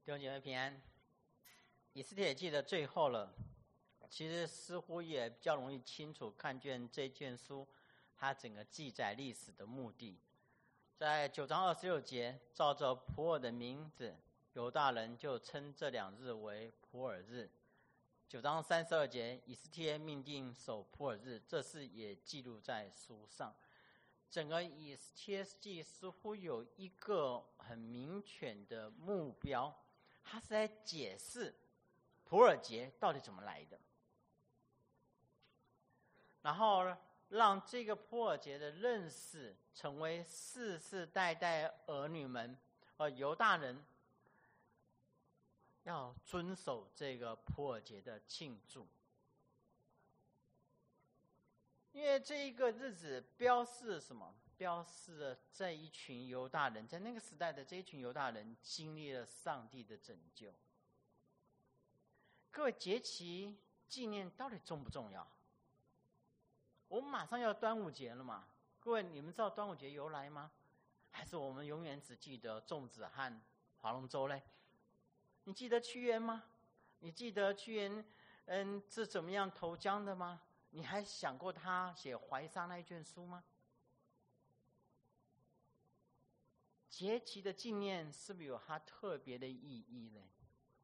弟兄姐妹平安。以斯帖记的最后了，其实似乎也比较容易清楚看见这卷书它整个记载历史的目的。在9章26节，照着普珥的名字，犹大人就称这2日为普珥日。9章32节，以斯帖命定守普珥日，这事也记录在书上。整个以斯帖记似乎有一个很明确的目标，它是在解释普珥节到底怎么来的，然后让这个普珥节的认识成为世世代代儿女们犹大人要遵守这个普珥节的庆祝。因为这一个日子标示什么？标示了这一群犹大人，在那个时代的这一群犹大人经历了上帝的拯救。各位，节期纪念到底重不重要？我们马上要端午节了嘛，各位，你们知道端午节由来吗？还是我们永远只记得粽子和划龙舟嘞？你记得屈原吗？你记得屈原是怎么样投江的吗？你还想过他写怀沙那一卷书吗？节期的纪念是不是有它特别的意义呢？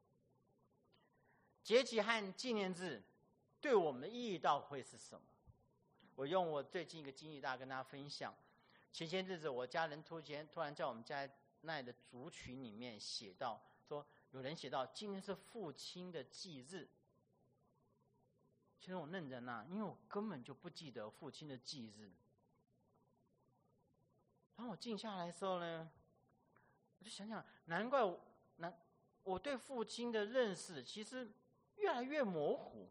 节期和纪念日对我们的意义到底会是什么？我用我最近一个经历大家跟大家分享。前些日子我家人突然在我们家那的族群里面写到，说有人写到今天是父亲的忌日。其实我认真因为我根本就不记得父亲的忌日。然后我静下来的时候呢，我就想想，难怪我对父亲的认识其实越来越模糊。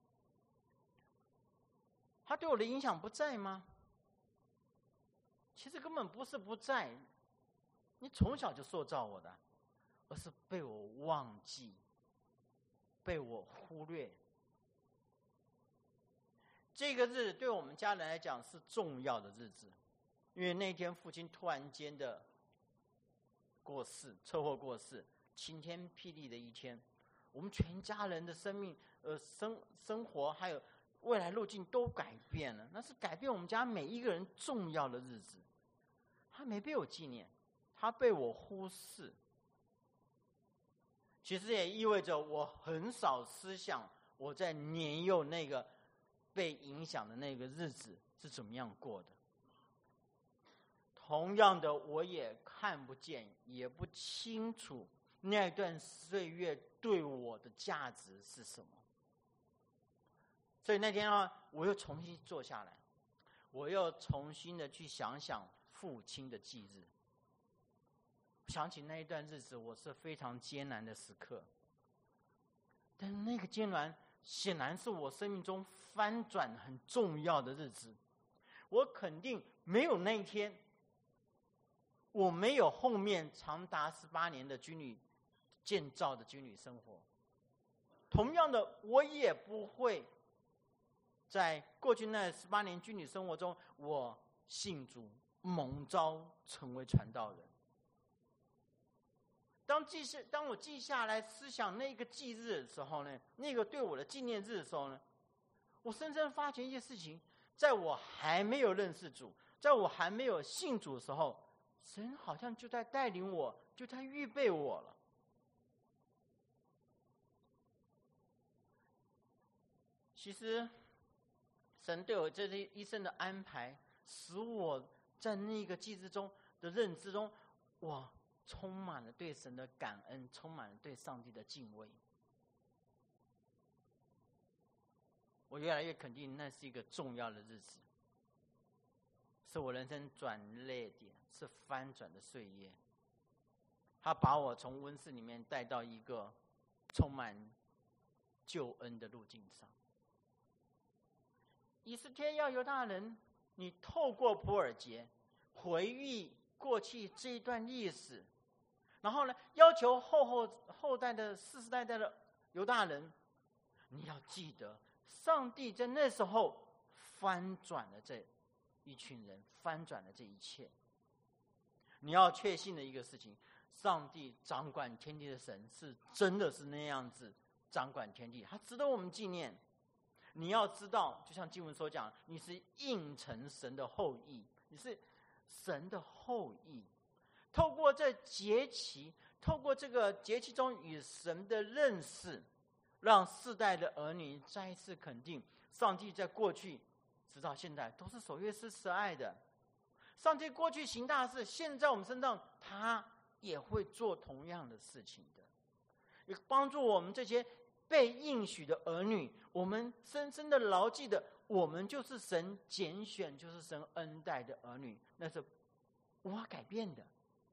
他对我的影响不在吗？其实根本不是不在，你从小就塑造我的，而是被我忘记，被我忽略。这个日子对我们家人来讲是重要的日子，因为那天父亲突然间的过世，车祸过世，晴天霹雳的一天，我们全家人的生命、生活还有未来路径都改变了，那是改变我们家每一个人重要的日子。他没被我纪念，他被我忽视。其实也意味着我很少思想我在年幼那个被影响的那个日子是怎么样过的。同样的，我也看不见也不清楚那段岁月对我的价值是什么。所以那天我又重新坐下来，我又重新的去想想父亲的忌日。想起那一段日子，我是非常艰难的时刻，但是那个艰难显然是我生命中翻转很重要的日子。我肯定没有那一天，我没有后面长达18年的军旅建造的军旅生活。同样的，我也不会在过去那18年军旅生活中，我信主蒙召成为传道人。当我记下来思想那个忌日的时候呢，那个对我的纪念日的时候呢，我深深发觉一件事情，在我还没有认识主，在我还没有信主的时候，神好像就在带领我，就在预备我了。其实神对我这一生的安排，使我在那个祭祀中的认知中，我充满了对神的感恩，充满了对上帝的敬畏。我越来越肯定那是一个重要的日子，是我人生转捩点，是翻转的岁月。他把我从温室里面带到一个充满救恩的路径上。以斯帖要犹大人，你透过普珥节回忆过去这一段历史，然后呢，要求后代的世世代代的犹大人，你要记得上帝在那时候翻转了这一群人，翻转了这一切。你要确信的一个事情， 上帝掌管天地的神是真的是那样子掌管天地，他值得我们纪念。你要知道，就像经文所讲，你是应承神的后裔，你是神的后裔。透过这节期，透过这个节期中与神的认识，让世代的儿女再一次肯定，上帝在过去直到现在都是守约施慈爱的。上帝过去行大事，现在我们身上他也会做同样的事情的，也帮助我们这些被应许的儿女，我们深深的牢记的，我们就是神拣选，就是神恩待的儿女，那是无法改变的。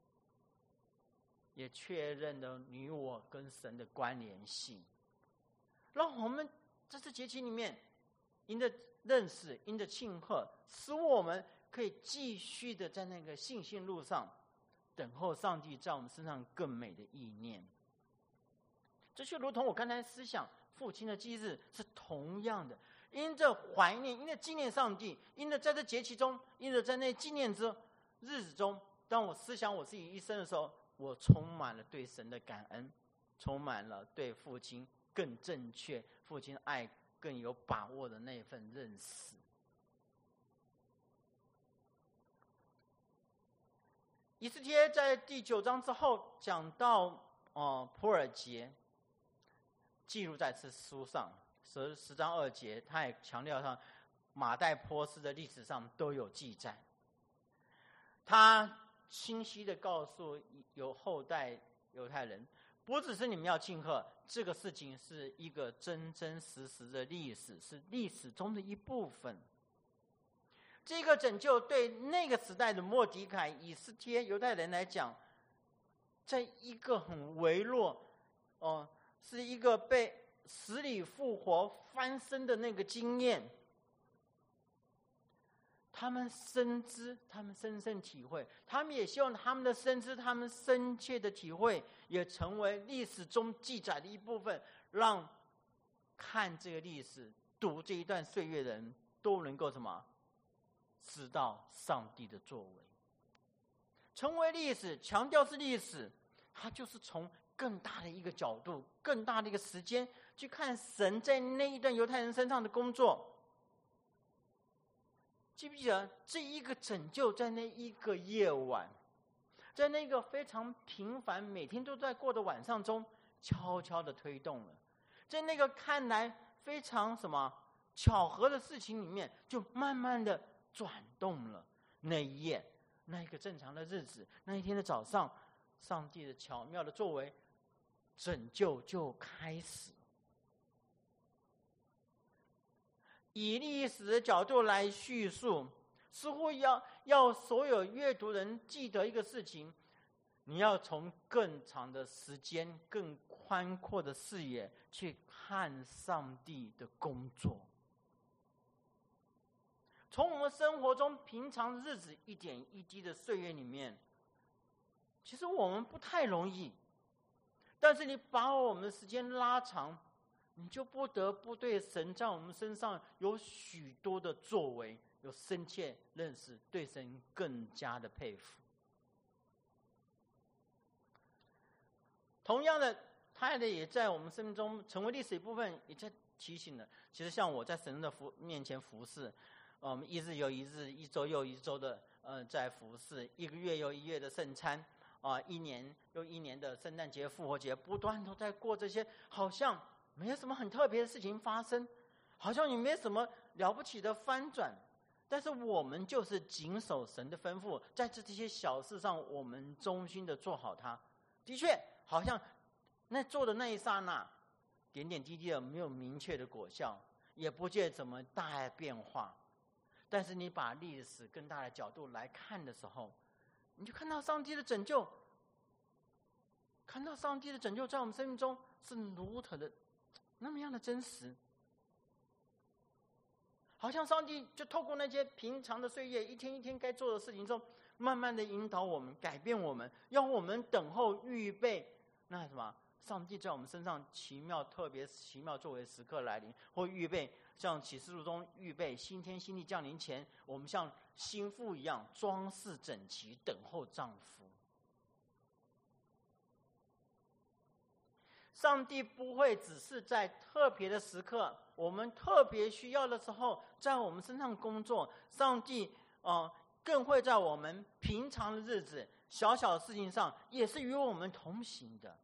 也确认了你我跟神的关联性，让我们在这节期里面因着认识，因着庆贺，使我们可以继续的在那个信心路上等候上帝在我们身上更美的意念。这就如同我刚才思想父亲的忌日是同样的，因着怀念，因着纪念上帝，因着在这节期中，因着在那纪念之日子中，当我思想我自己一生的时候，我充满了对神的感恩，充满了对父亲更正确、父亲爱更有把握的那份认识。以斯帖在第9章之后讲到普珥节，记录在这书上10章2节，他也强调上马代波斯的历史上都有记载。他清晰的告诉有后代犹太人，不只是你们要庆贺，这个事情是一个真真实实的历史，是历史中的一部分。这个拯救对那个时代的末底改、以斯帖犹太人来讲，在一个很微弱是一个被死里复活翻身的那个经验，他们深知，他们深深体会，他们也希望他们的深知，他们深切的体会，也成为历史中记载的一部分，让看这个历史、读这一段岁月的人都能够什么？知道上帝的作为。成为历史，强调是历史，它就是从更大的一个角度、更大的一个时间去看神在那一段犹太人身上的工作。记不记得这一个拯救在那一个夜晚，在那个非常平凡每天都在过的晚上中悄悄的推动了，在那个看来非常巧合的事情里面，就慢慢的转动了。那一夜，那一个正常的日子，那一天的早上，上帝的巧妙的作为，拯救就开始。以历史的角度来叙述，似乎要所有阅读人记得一个事情，你要从更长的时间、更宽阔的视野去看上帝的工作。从我们生活中平常日子一点一滴的岁月里面，其实我们不太容易，但是你把我们的时间拉长，你就不得不对神在我们身上有许多的作为有深切认识，对神更加的佩服。同样的，他也在我们生命中成为历史一部分，也在提醒了。其实像我在神的面前服侍，我们一日又一日，一周又一周的在服侍，一个月又一月的圣餐一年又一年的圣诞节、复活节，不断都在过这些，好像没有什么很特别的事情发生，好像也没什么了不起的翻转，但是我们就是谨守神的吩咐，在这些小事上，我们忠心的做好它。的确，好像那做的那一刹那，点点滴滴的没有明确的果效，也不见怎么大的变化。但是你把历史更大的角度来看的时候，你就看到上帝的拯救，看到上帝的拯救在我们生命中是如此的那么样的真实，好像上帝就透过那些平常的岁月，一天一天该做的事情中，慢慢的引导我们，改变我们，让我们等候预备那上帝在我们身上特别奇妙作为时刻来临，或预备像启示录中预备新天新地降临前，我们像新妇一样装饰整齐，等候丈夫。 上帝不会只是在特别的时刻，我们特别需要的时候，在我们身上工作。上帝更会在我们平常的日子、小小的事情上，也是与我们同行的。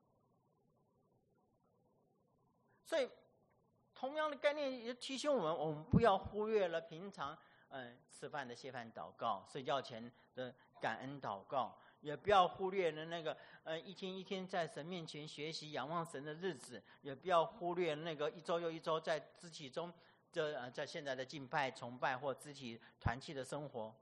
所以，同样的概念也提醒我们不要忽略了平常吃饭的谢饭祷告，睡觉前的感恩祷告，也不要忽略了那个一天一天在神面前学习仰望神的日子，也不要忽略那个一周又一周在肢体中在现在的敬拜崇拜或肢体团契的生活。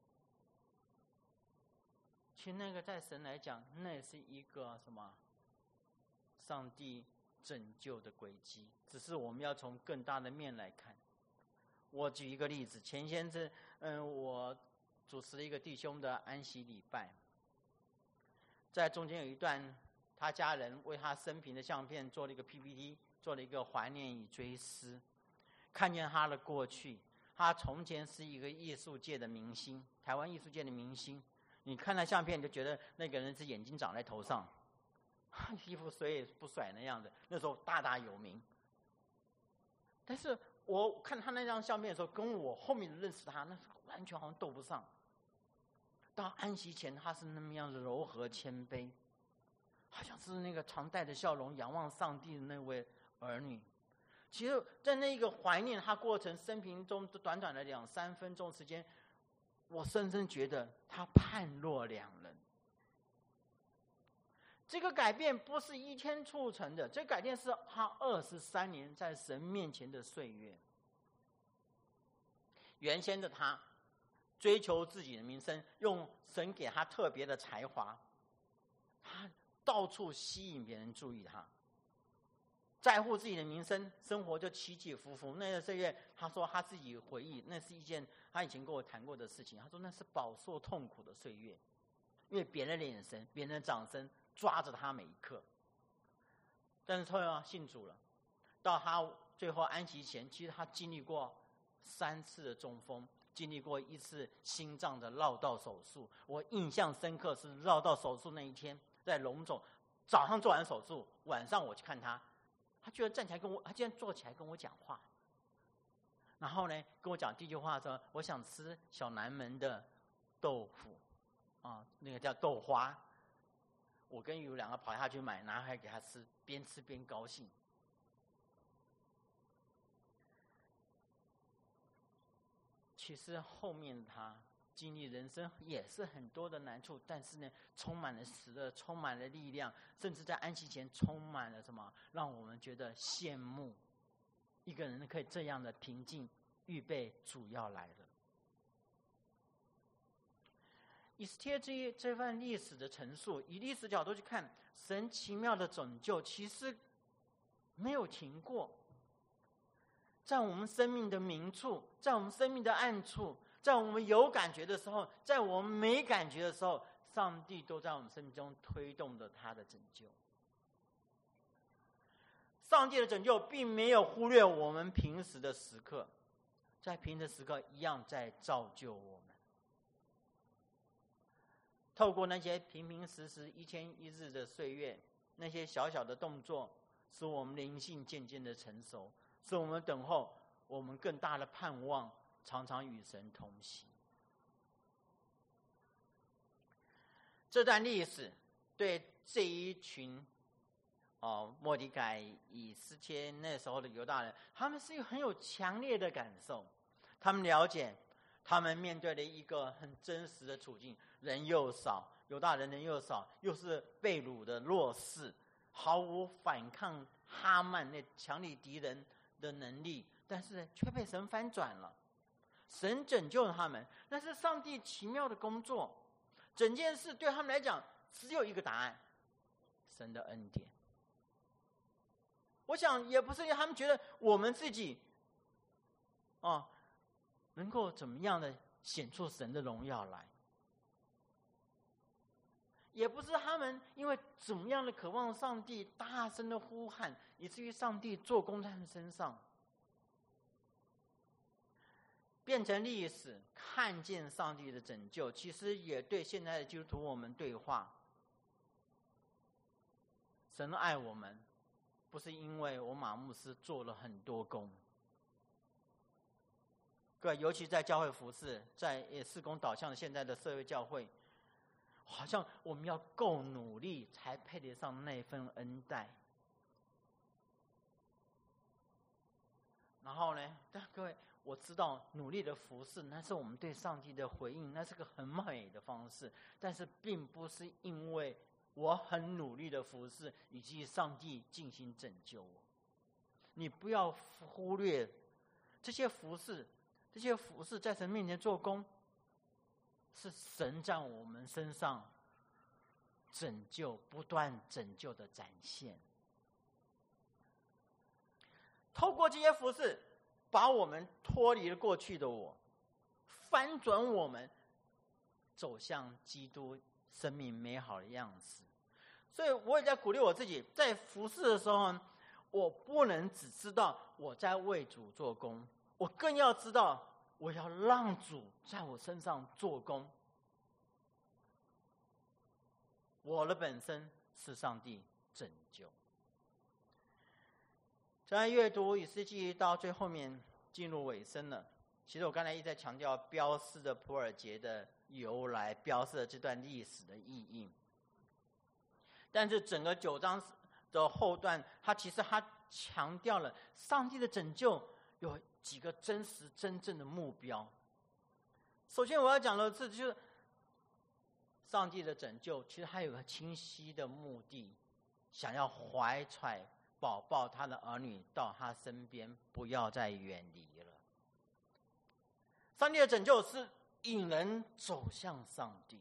其实那个在神来讲，那是一个什么？上帝拯救的轨迹，只是我们要从更大的面来看。我举一个例子，前些日我主持了一个弟兄的安息礼拜，在中间有一段，他家人为他生平的相片做了一个 PPT， 做了一个怀念与追思，看见他的过去。他从前是一个艺术界的明星，台湾艺术界的明星。你看他相片，你就觉得那个人是眼睛长在头上，衣服谁也不甩那样子。那时候大大有名。但是我看他那张相片的时候，跟我后面认识他，那完全好像斗不上。到安息前，他是那么样的柔和谦卑，好像是那个常带着笑容仰望上帝的那位儿女。其实，在那个怀念他过程生平中短短的2-3分钟时间，我深深觉得他判若两人。这个改变不是一天促成的，这个改变是他23年在神面前的岁月。原先的他追求自己的名声，用神给他特别的才华，他到处吸引别人注意他，在乎自己的名声，生活就起起伏伏。那个岁月，他说他自己回忆，那是一件他以前跟我谈过的事情。他说那是饱受痛苦的岁月，因为别人的眼神、别人的掌声抓着他每一刻。但是后来信主了，到他最后安息前，其实他经历过3次的中风，经历过1次心脏的绕道手术。我印象深刻是绕道手术那一天，在龙总早上做完手术，晚上我去看他，他居然站起来他居然坐起来跟我讲话。然后呢，跟我讲第一句话说：“我想吃小南门的豆腐，那个叫豆花。”我跟雨2个跑下去买，拿回来给他吃，边吃边高兴。其实后面他经历人生也是很多的难处，但是呢，充满了喜乐，充满了力量，甚至在安息前充满了什么，让我们觉得羡慕。一个人可以这样的平静，预备主要来了。以斯帖这份历史的陈述，以历史角度去看，神奇妙的拯救其实没有停过。在我们生命的明处，在我们生命的暗处，在我们有感觉的时候，在我们没感觉的时候，上帝都在我们生命中推动着他的拯救。上帝的拯救并没有忽略我们平时的时刻，在平时时刻一样在造就我们。透过那些平平实实1天1日的岁月，那些小小的动作，使我们灵性渐渐的成熟，使我们等候我们更大的盼望，常常与神同行。这段历史对这一群末底改、以斯帖那时候的犹大人，他们是很有强烈的感受。他们了解，他们面对了一个很真实的处境，人又少，犹大人又少，又是被掳的弱势，毫无反抗哈曼那强力敌人的能力，但是却被神翻转了。神拯救了他们，那是上帝奇妙的工作。整件事对他们来讲只有一个答案：神的恩典。我想也不是因为他们觉得我们自己能够怎么样的显出神的荣耀来，也不是他们因为怎么样的渴望上帝大声的呼喊，以至于上帝做工在他们身上，变成历史，看见上帝的拯救。其实也对现在的基督徒我们对话：神爱我们， 不是因为我马牧师做了很多工。各位，尤其在教会服事，在事工导向的现在的社会教会，好像我们要够努力才配得上那份恩待。然后呢，但各位，我知道努力的服事，那是我们对上帝的回应，那是个很美的方式。但是，并不是因为我很努力的服事，以及上帝进行拯救我。你不要忽略这些服事，这些服事在神面前做工，是神在我们身上拯救、不断拯救的展现。透过这些服事，把我们脱离了过去的我，翻转我们走向基督生命美好的样子。所以我也在鼓励我自己，在服事的时候，我不能只知道我在为主做工，我更要知道我要让主在我身上做工。我的本身是上帝拯救。在阅读以斯记到最后面进入尾声了，其实我刚才一直在强调标示的普尔节的由来，标示了这段历史的意义。但是整个9章的后段，它强调了上帝的拯救有几个真实真正的目标。首先我要讲的是，就是上帝的拯救其实还有个清晰的目的，想要怀揣保抱他的儿女到他身边，不要再远离了。上帝的拯救是引人走向上帝。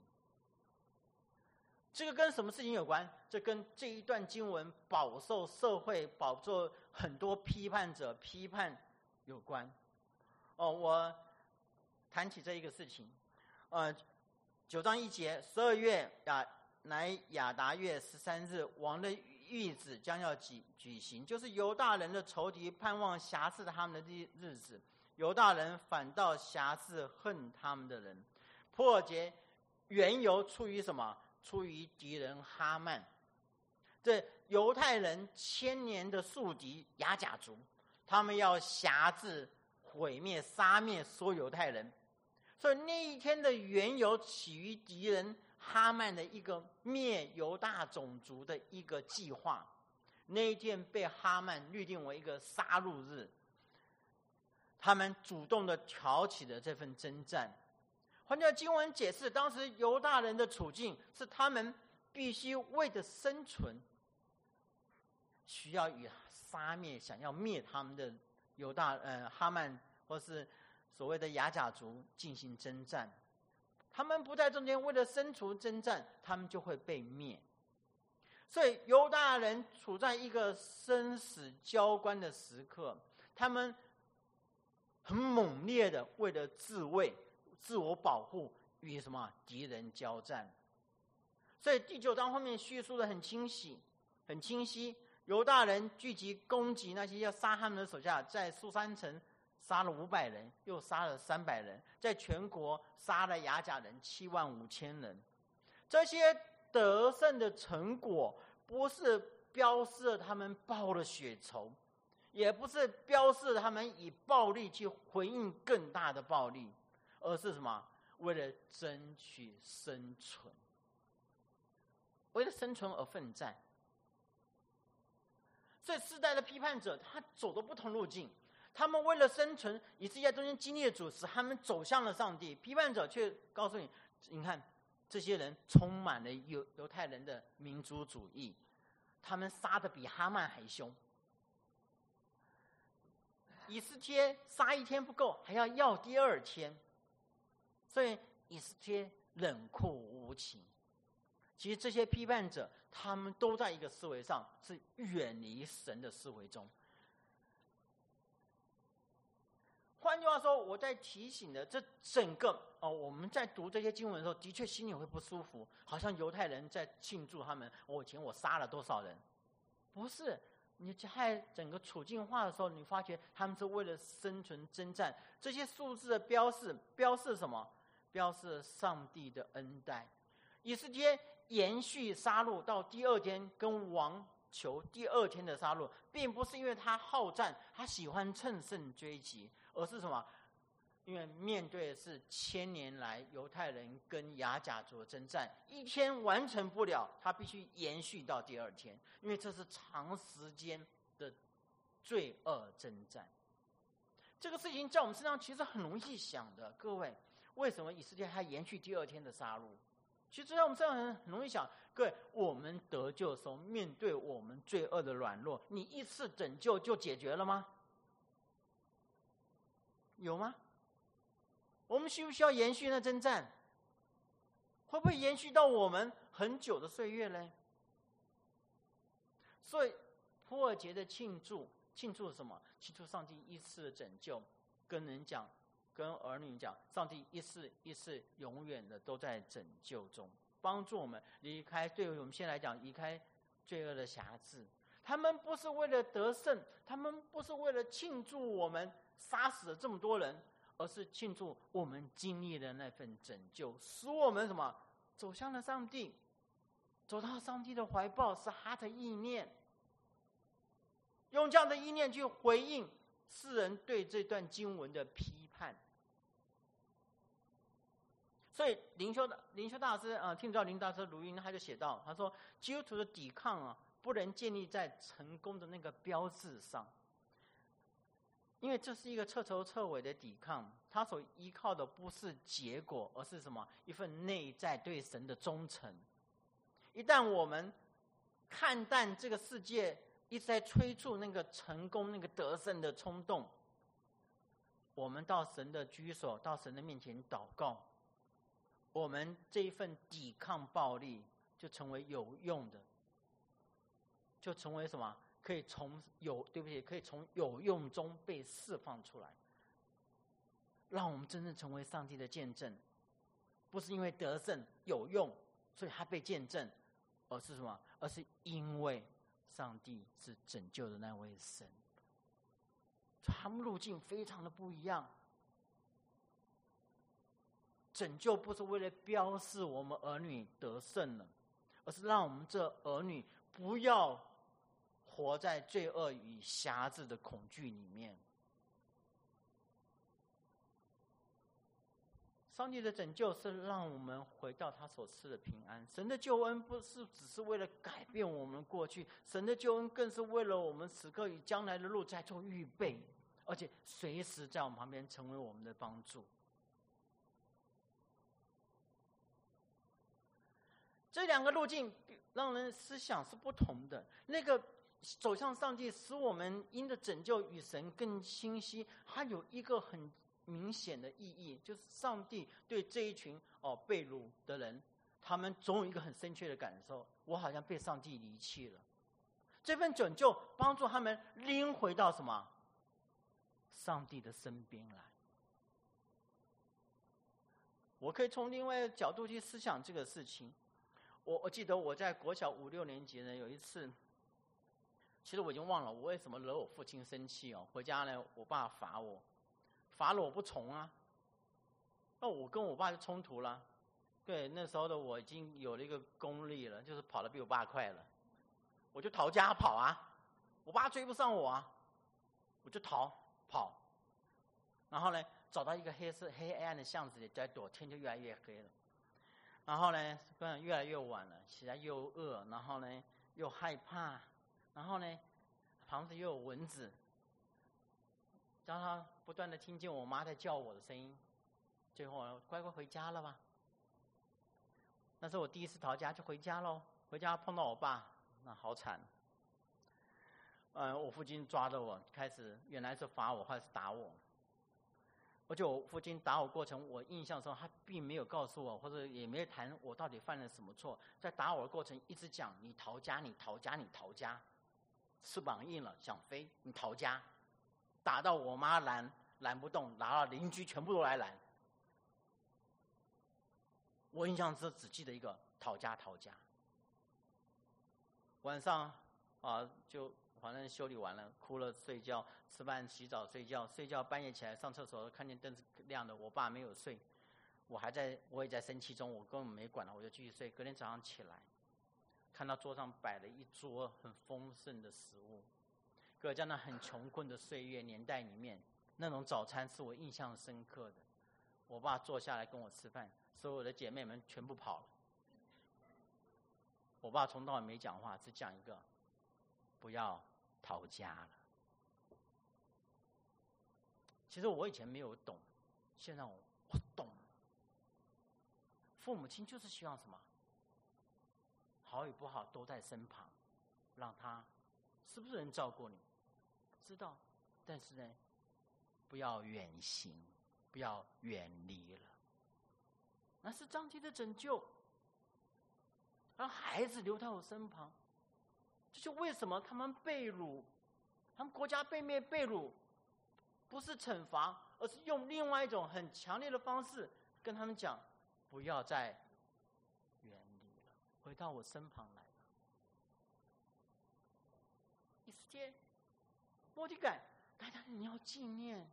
这个跟什么事情有关？这跟这一段经文饱受社会、饱受很多批判者批判有关。我谈起这一个事情。9章1节，12月乃亚达月13日，王的谕旨将要举行，就是犹大人的仇敌盼望辖制他们的日子，犹大人反倒辖制恨他们的人。普尔节缘由出于什么？出于敌人哈曼。这犹太人千年的宿敌雅甲族，他们要辖制、毁灭、杀灭所有犹太人。所以那一天的缘由起于敌人哈曼的一个灭犹大种族的一个计划。那一天被哈曼律定为一个杀戮日，他们主动的挑起了这份征战。换句话经文解释，当时犹大人的处境是他们必须为了生存，需要与杀灭想要灭他们的哈曼或是所谓的雅甲族进行征战。他们不在中间，为了生存征战，他们就会被灭。所以犹大人处在一个生死交关的时刻，他们很猛烈的为了自卫、自我保护，与什么敌人交战。所以第9章后面叙述的很清晰，犹大人聚集攻击那些要杀他们的手下，在苏珊城杀了500人，又杀了300人，在全国杀了雅甲人75000人。这些得胜的成果，不是标示了他们报了血仇，也不是标示了他们以暴力去回应更大的暴力，而是什么？为了争取生存，为了生存而奋战。所以世代的批判者，他走的不同路径。他们为了生存，以至于在中间经历的主，使他们走向了上帝。批判者却告诉你，你看这些人充满了犹太人的民族主义，他们杀得比哈曼还凶。以斯帖杀1天不够，还要第2天，所以以斯帖冷酷无情。其实这些批判者，他们都在一个思维上是远离神的思维中。换句话说，我在提醒的这整个我们在读这些经文的时候，的确心里会不舒服，好像犹太人在庆祝他们以前我杀了多少人。不是，你在整个处境化的时候，你发觉他们是为了生存征战。这些数字的标示什么？标示上帝的恩待。以斯帖延续杀戮到第2天，跟王求第二天的杀戮，并不是因为他好战，他喜欢乘胜追击，而是什么？因为面对的是1000年来犹太人跟亚甲族的征战，一天完成不了，他必须延续到第二天，因为这是长时间的罪恶征战。这个事情在我们身上其实很容易想的，各位，为什么以色列还延续第二天的杀戮？其实在我们身上很容易想，各位，我们得救的时候，面对我们罪恶的软弱，你一次拯救就解决了吗？有吗？我们需不需要延续那征战？会不会延续到我们很久的岁月呢？所以普尔节的庆祝什么？庆祝上帝一次的拯救，跟人讲，跟儿女讲，上帝一次永远的都在拯救中，帮助我们离开，对于我们现在来讲，离开罪恶的辖制。他们不是为了得胜，他们不是为了庆祝我们杀死了这么多人，而是庆祝我们经历的那份拯救，使我们什么？走向了上帝，走到上帝的怀抱，是他的意念。用这样的意念去回应世人对这段经文的批判。所以灵修大师听到林大师录音，他就写到，他说基督徒的抵抗不能建立在成功的那个标志上，因为这是一个彻头彻尾的抵抗，他所依靠的不是结果，而是什么？一份内在对神的忠诚。一旦我们看淡这个世界一直在催促那个成功、那个得胜的冲动，我们到神的居所，到神的面前祷告，我们这一份抵抗暴力就成为有用的，就成为什么？可以从有用中被释放出来，让我们真正成为上帝的见证。不是因为得胜有用，所以他被见证，而是什么？而是因为上帝是拯救的那位神。他们路径非常的不一样。拯救不是为了标示我们儿女得胜了，而是让我们这儿女不要活在罪恶与辖制的恐惧里面。上帝的拯救是让我们回到他所赐的平安。神的救恩不是只是为了改变我们过去，神的救恩更是为了我们此刻与将来的路在做预备，而且随时在我们旁边成为我们的帮助。这两个路径让人思想是不同的。那个走向上帝，使我们因的拯救与神更清晰，它有一个很明显的意义，就是上帝对这一群被掳的人，他们总有一个很深切的感受：我好像被上帝离弃了。这份拯救帮助他们拎回到什么？上帝的身边来。我可以从另外一个角度去思想这个事情。我记得我在国小5、6年级呢，有一次，其实我已经忘了我为什么惹我父亲生气回家呢，我爸罚了我不从啊，那我跟我爸就冲突了。对，那时候的我已经有了一个功力了，就是跑得比我爸快了，我就逃家跑啊，我爸追不上我啊，我就跑，然后呢，找到一个黑暗的巷子里在躲，天就越来越黑了。然后呢，越来越晚了，起来又饿，然后呢又害怕，然后呢房子又有蚊子，让他不断的听见我妈在叫我的声音，最后乖乖回家了吧。那是我第一次逃家，就回家喽。回家碰到我爸，那好惨。我父亲抓着我，开始原来是罚我，后来是打我。而且我父亲打我过程，我印象中他并没有告诉我，或者也没有谈我到底犯了什么错。在打我的过程，一直讲你逃家，你逃家，你逃家，翅膀硬了想飞，你逃家，打到我妈拦不动，打到邻居全部都来拦。我印象只记得一个逃家。晚上就反正修理完了，哭了睡觉，吃饭洗澡睡觉，半夜起来上厕所看见灯是亮的，我爸没有睡，我也在生气中，我根本没管了，我就继续睡。隔天早上起来， 看到桌上摆了一桌很丰盛的食物。各位在那很穷困的岁月年代里面，那种早餐是我印象深刻的。我爸坐下来跟我吃饭，所有的姐妹们全部跑了。我爸从头到尾没讲话，只讲一个：不要逃家了。其实我以前没有懂，现在我懂了。父母亲就是希望什么？好与不好都在身旁，让他是不是能照顾你？知道，但是呢，不要远行，不要远离了。那是上帝的拯救，让孩子留在我身旁。这就为什么他们被掳，他们国家被灭被掳，不是惩罚，而是用另外一种很强烈的方式跟他们讲：不要再远离了，回到我身旁来吧。以斯帖、末底改，大家你要纪念。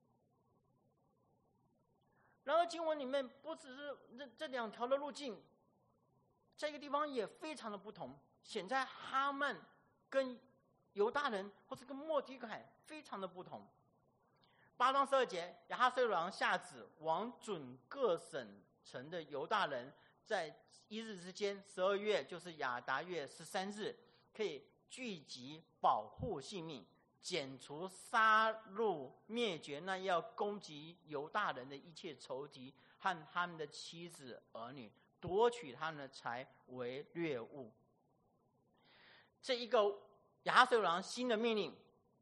然而经文里面不只是这两条的路径，在一个地方也非常的不同，显在哈曼跟犹大人或者跟末底改非常的不同。8章12节，亚哈随鲁王下旨，王准各省城的犹大人，在1日之间，12月就是亚达月13日，可以聚集保护性命，剪除杀戮灭绝那要攻击犹大人的一切仇敌和他们的妻子儿女，夺取他们的财为掠物。这一个亚哈随鲁王新的命令，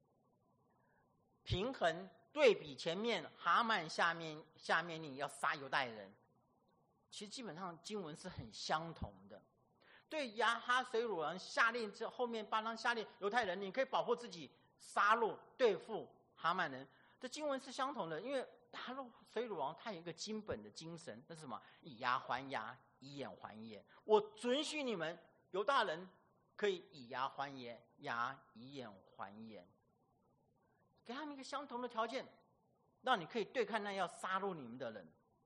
平衡对比前面哈曼下命令要杀犹大人，其实基本上经文是很相同的。对亚哈随鲁王下令之后面8章下令犹太人，你可以保护自己，杀戮对付哈曼人，这经文是相同的。因为亚哈随鲁王他有一个基本的精神，那是什么？以牙还牙，以眼还眼。我准许你们犹大人可以以牙还牙，以眼还眼，给他们一个相同的条件，让你可以对抗那要杀戮你们的人。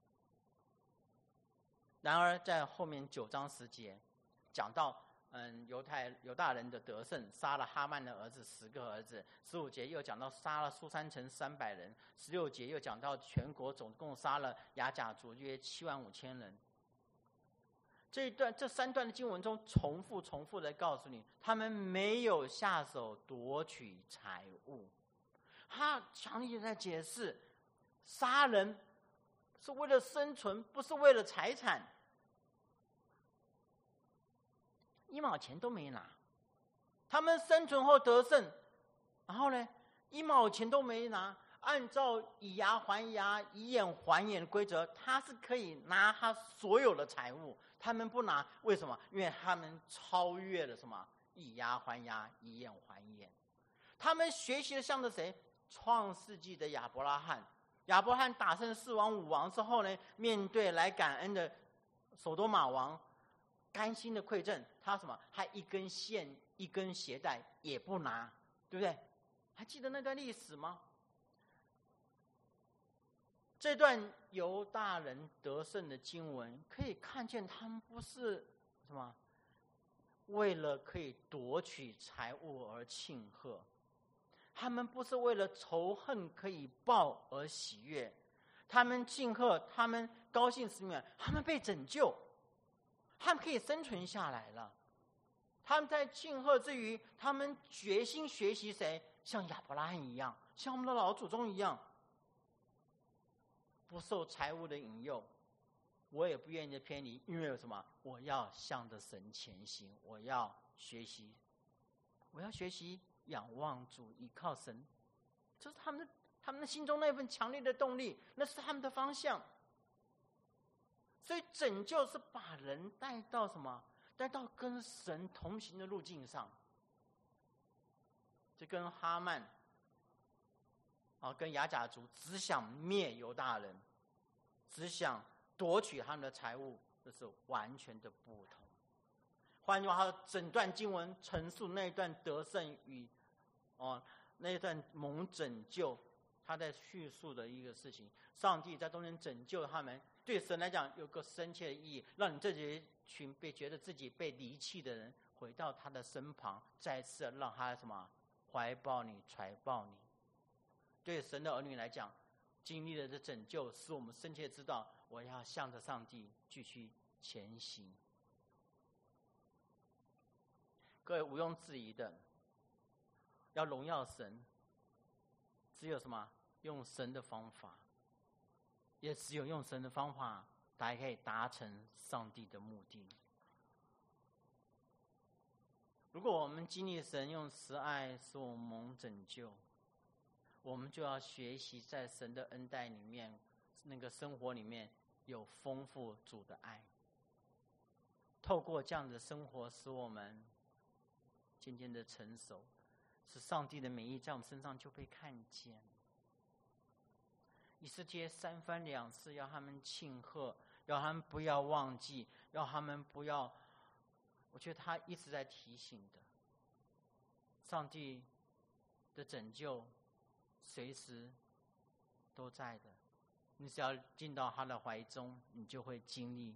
然而在后面9章10节讲到犹大人的得胜，杀了哈曼的儿子10个儿子。15节又讲到杀了苏珊城300人。16节又讲到全国总共杀了亚甲族约75000人。这3段的经文中重复的告诉你，他们没有下手夺取财物。他强烈在解释，杀人是为了生存，不是为了财产。1毛钱都没拿，他们生存后得胜，然后呢，1毛钱都没拿。按照以牙还牙，以眼还眼的规则，他是可以拿他所有的财物，他们不拿，为什么？因为他们超越了什么？以牙还牙，以眼还眼。他们学习的像着谁？创世纪的亚伯拉罕。亚伯拉罕打胜4王5王之后呢，面对来感恩的所多玛王，甘心的馈赠，他什么？他一根线一根鞋带也不拿，对不对？还记得那段历史吗？这段犹大人得胜的经文可以看见，他们不是什么为了可以夺取财物而庆贺，他们不是为了仇恨可以报而喜悦，他们庆贺，他们高兴是因为他们被拯救，他们可以生存下来了。他们在庆贺之余，他们决心学习谁？像亚伯拉罕一样，像我们的老祖宗一样，不受财物的引诱，我也不愿意偏离，因为有什么？我要向着神前行，我要学习仰望主，依靠神，这是他们的心中那份强烈的动力，那是他们的方向。所以拯救是把人带到什么？带到跟神同行的路径上。这跟哈曼跟亚甲族只想灭犹大人，只想夺取他们的财物，这是完全的不同。换句话说，整段经文陈述那一段得胜与那一段蒙拯救，他在叙述的一个事情。上帝在中间拯救他们， 对神来讲有个深切的意义，让你这群觉得自己被离弃的人回到他的身旁，再次让他什么怀抱你、揣抱你。对神的儿女来讲，经历了这拯救，使我们深切知道，我要向着上帝继续前行。各位毋庸置疑的，要荣耀神，只有什么？用神的方法，也只有用神的方法，才可以达成上帝的目的。如果我们经历神用慈爱使我们蒙拯救，我们就要学习在神的恩待里面，那个生活里面有丰富主的爱。透过这样的生活，使我们渐渐的成熟，使上帝的美意在我们身上就被看见。以斯帖3番2次要他们庆贺，要他们不要忘记，要他们不要，我觉得他一直在提醒的，上帝的拯救随时都在的，你只要进到他的怀中，你就会经历。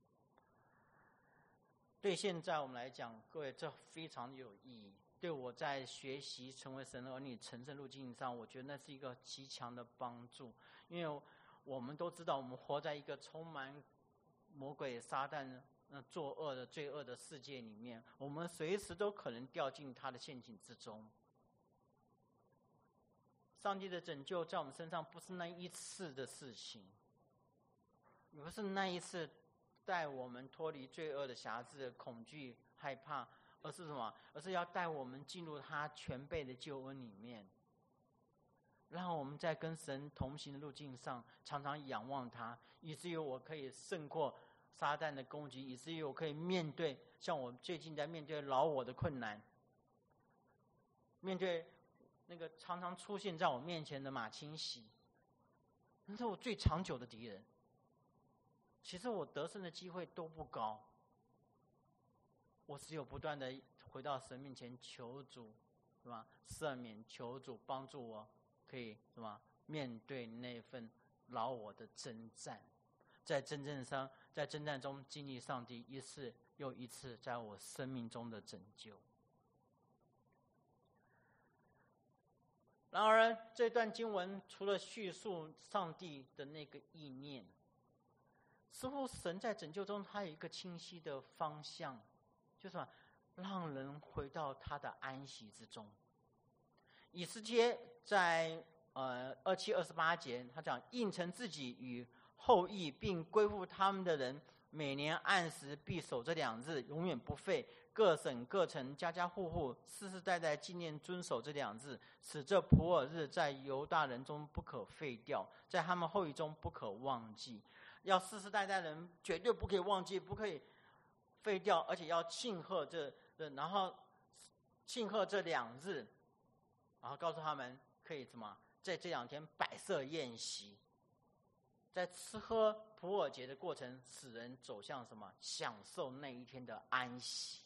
对现在我们来讲，各位，这非常有意义。对我在学习成为神的儿女成圣路径上，我觉得那是一个极强的帮助。因为我们都知道，我们活在一个充满魔鬼撒旦作恶的罪恶的世界里面，我们随时都可能掉进他的陷阱之中。上帝的拯救在我们身上不是那一次的事情，也不是那一次带我们脱离罪恶的辖制、恐惧、害怕，而是什么？而是要带我们进入他全备的救恩里面，让我们在跟神同行的路径上常常仰望他，以至于我可以胜过撒旦的攻击，以至于我可以面对像我最近在面对老我的困难，面对那个常常出现在我面前的马清洗，那是我最长久的敌人。其实我得胜的机会都不高，我只有不断的回到神面前求主，是吧？赦免，求主帮助我，可以什么？面对那份老我的征战，在征战中经历上帝一次又一次在我生命中的拯救。然而，这段经文除了叙述上帝的那个意念，似乎神在拯救中，他有一个清晰的方向，就是什么？让人回到他的安息之中。以斯帖在27、28节，他讲应承自己与后裔并归附他们的人，每年按时必守这2日，永远不废。各省各城家家户户世世代代纪念遵守这2日，使这普尔日在犹大人中不可废掉，在他们后裔中不可忘记。要世世代代人绝对不可以忘记，不可以废掉，而且要庆贺然后庆贺这2日，然后告诉他们可以什么，在这2天摆设宴席，在吃喝普尔节的过程，使人走向什么？享受那一天的安息。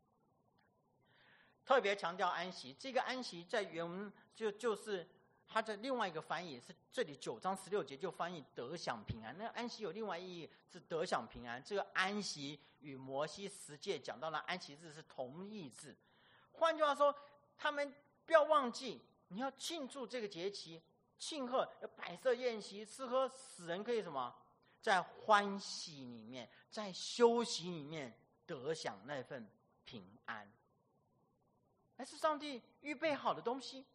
特别强调安息，这个安息在原文就是它的另外一个翻译是这里9章16节就翻译得享平安。那安息有另外意义是得享平安，这个安息与摩西十诫讲到的安息日是同义字。换句话说，他们不要忘记，你要庆祝这个节期，庆贺，要摆设宴席，吃喝，使人可以什么？在欢喜里面，在休息里面得享那份平安。那是上帝预备好的东西。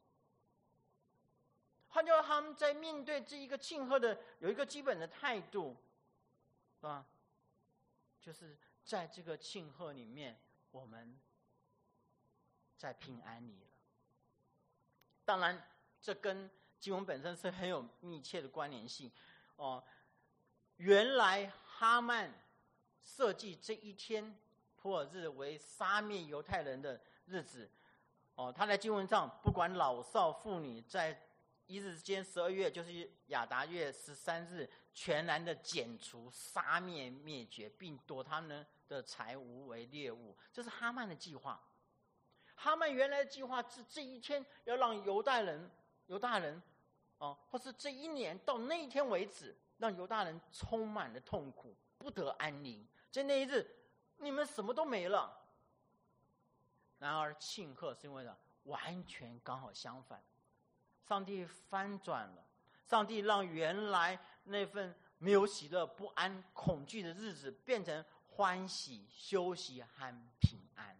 换句话说，他们在面对这一个庆贺的有一个基本的态度，是吧？就是在这个庆贺里面，我们在平安里了。当然，这跟经文本身是很有密切的关联性。原来哈曼设计这一天普尔日为杀灭犹太人的日子。他在经文上不管老少妇女，在1日之间12月，就是亚达月13日，全然的剪除、杀灭、灭绝，并夺他们的财物为猎物。这是哈曼的计划。哈曼原来的计划是这一天要让犹大人，或是这一年到那一天为止， 让犹大人充满了痛苦，不得安宁。在那一日，你们什么都没了。然而庆贺是因为呢，完全刚好相反，上帝翻转了，上帝让原来那份没有喜乐、不安、恐惧的日子，变成欢喜、休息和平安。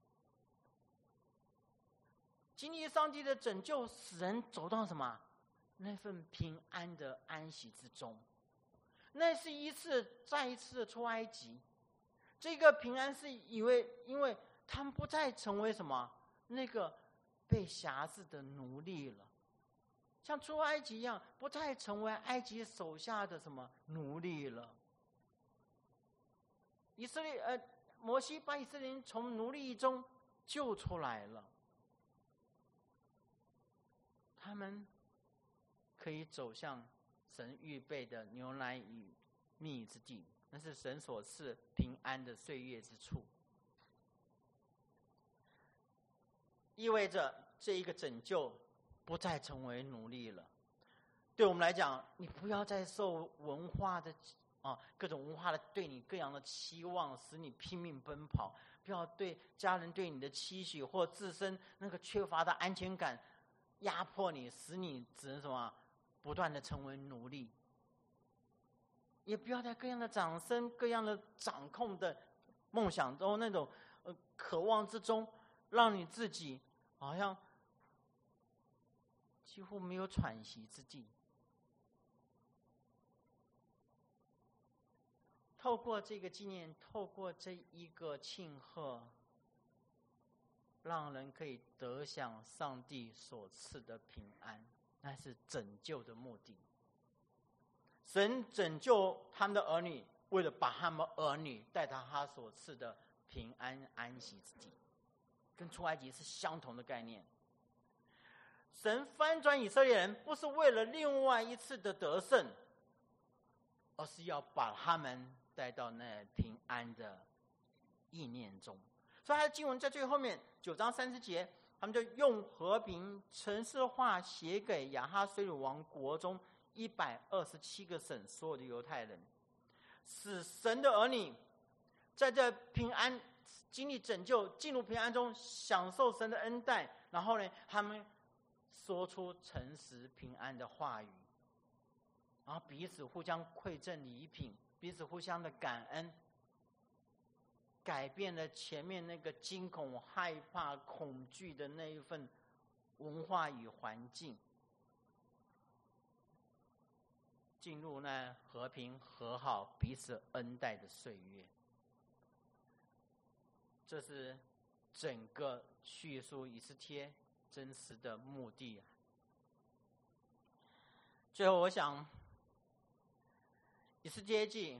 经历上帝的拯救，使人走到什么？那份平安的安息之中。那是再一次的出埃及。这个平安是因为他们不再成为什么那个被辖制的奴隶了，像出埃及一样，不再成为埃及手下的什么奴隶了。摩西把以色列人从奴隶中救出来了，他们可以走向神预备的牛奶与蜜之地，那是神所赐平安的岁月之处。意味着这一个拯救不再成为奴隶了。对我们来讲，你不要再受文化的各种文化的对你各样的期望，使你拼命奔跑；不要对家人对你的期许，或自身那个缺乏的安全感压迫你，使你只能什么不断的成为奴隶。也不要在各样的掌声、各样的掌控的梦想中，那种渴望之中，让你自己好像几乎没有喘息之地。透过这个纪念，透过这一个庆贺，让人可以得享上帝所赐的平安，那是拯救的目的。神拯救他们的儿女，为了把他们儿女带到他所赐的平安安息之地，跟出埃及是相同的概念。神翻转以色列人，不是为了另外一次的得胜，而是要把他们带到那平安的意念中。所以他的经文在最后面9章30节，他们就用和平程式化写给亚哈随鲁王国中127个省所有的犹太人，使神的儿女在这平安经历拯救，进入平安中，享受神的恩待。然后呢，他们说出诚实平安的话语，然后彼此互相馈赠礼品，彼此互相的感恩，改变了前面那个惊恐、害怕、恐惧的那一份文化与环境，进入那和平和好、彼此恩待的岁月。这是整个叙述以斯帖真实的目的。最后我想，以斯帖记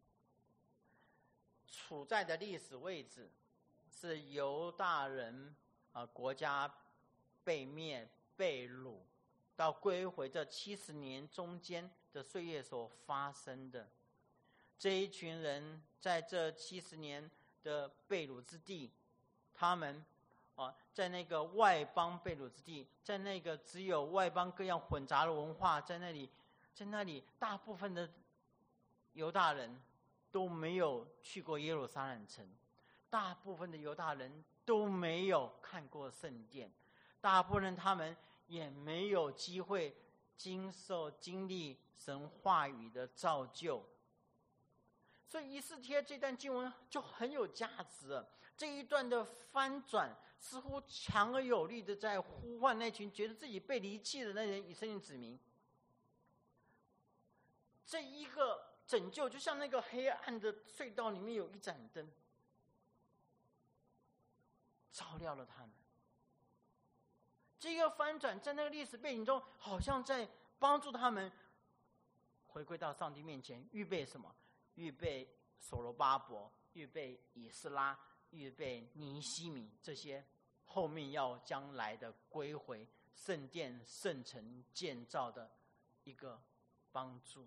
处在的历史位置是犹大人国家被灭被掳到归回这70年中间的岁月所发生的。这一群人在这70年的被掳之地，他们在那个外邦被掳之地，在那个只有外邦各样混杂的文化，在那里大部分的犹大人都没有去过耶路撒冷城，大部分的犹大人都没有看过圣殿，大部分人他们也没有机会经历神话语的造就。所以以斯帖这段经文就很有价值了。这一段的翻转似乎强而有力的在呼唤那群觉得自己被离弃的那些以色列子民。这一个拯救就像那个黑暗的隧道里面有一盏灯，照亮了他们。这个翻转在那个历史背景中，好像在帮助他们回归到上帝面前，预备什么？预备所罗巴伯，预备以斯拉，预备尼希米，这些后面要将来的归回圣殿圣城建造的一个帮助。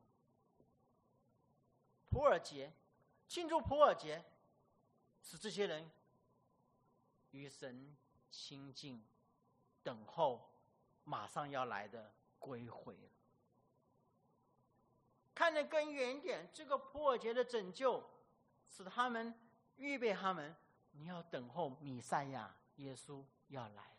普尔节，庆祝普尔节，使这些人与神亲近，等候马上要来的归回。 看得更远一点，这个普尔节的拯救，使他们预备他们，你要等候弥赛亚耶稣要来了。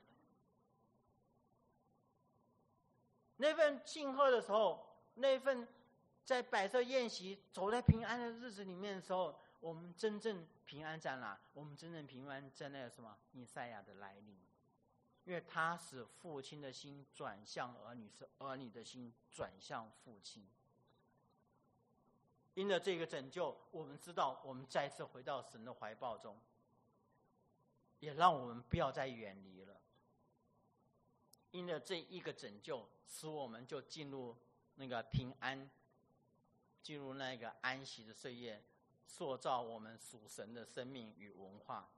那份庆贺的时候，那份在摆设宴席、走在平安的日子里面的时候，我们真正平安在哪？我们真正平安在那个什么弥赛亚的来临，因为他使父亲的心转向儿女，是儿女的心转向父亲。因着这个拯救，我们知道我们再次回到神的怀抱中，也让我们不要再远离了。因着这一个拯救，使我们就进入那个平安，进入那个安息的岁月，塑造我们属神的生命与文化。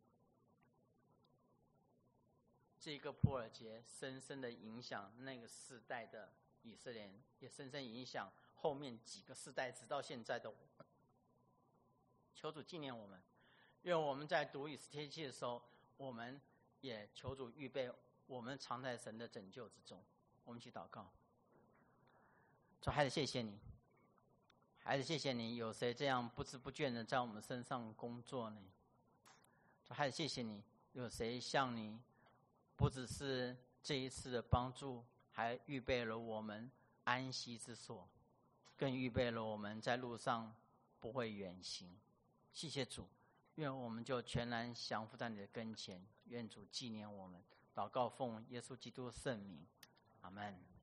这个普尔节深深的影响那个世代的以色列人，也深深影响后面几个世代直到现在的我们。求主纪念我们，愿我们在读以斯帖记的时候，我们也求主预备我们藏在神的拯救之中。我们一起祷告。主孩子，谢谢你，孩子，谢谢你，有谁这样不知不觉的在我们身上工作呢？主孩子，谢谢你，有谁像你，不只是这一次的帮助，还预备了我们安息之所，更预备了我们在路上不会远行。谢谢主，愿我们就全然降服在你的跟前，愿主纪念我们。祷告奉耶稣基督圣名，阿们。